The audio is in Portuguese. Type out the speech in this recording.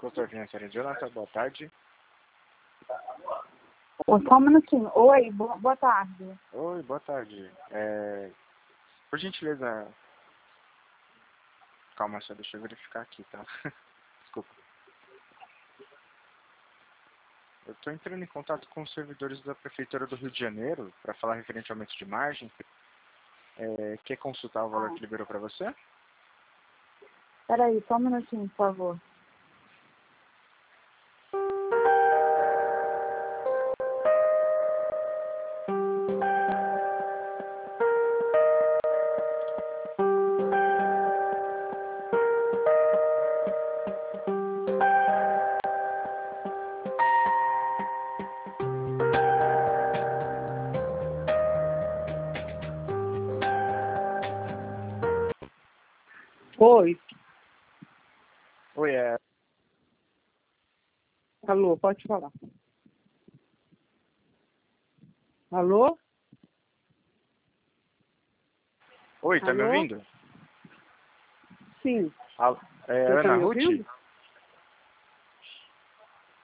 Consultor financeiro Jonathan, boa tarde. Só um minutinho. Oi, boa tarde. Oi, boa tarde. Por gentileza... Calma só, deixa eu verificar aqui, tá? Desculpa. Eu estou entrando em contato com os servidores da Prefeitura do Rio de Janeiro para falar referente ao aumento de margem. Quer consultar o valor que liberou para você? Peraí, só um minutinho, por favor. Oi. Oi, Alô, pode falar. Alô? Oi, tá me Alô? ouvindo? Sim. É Você tá Ana me Ruth? ouvindo?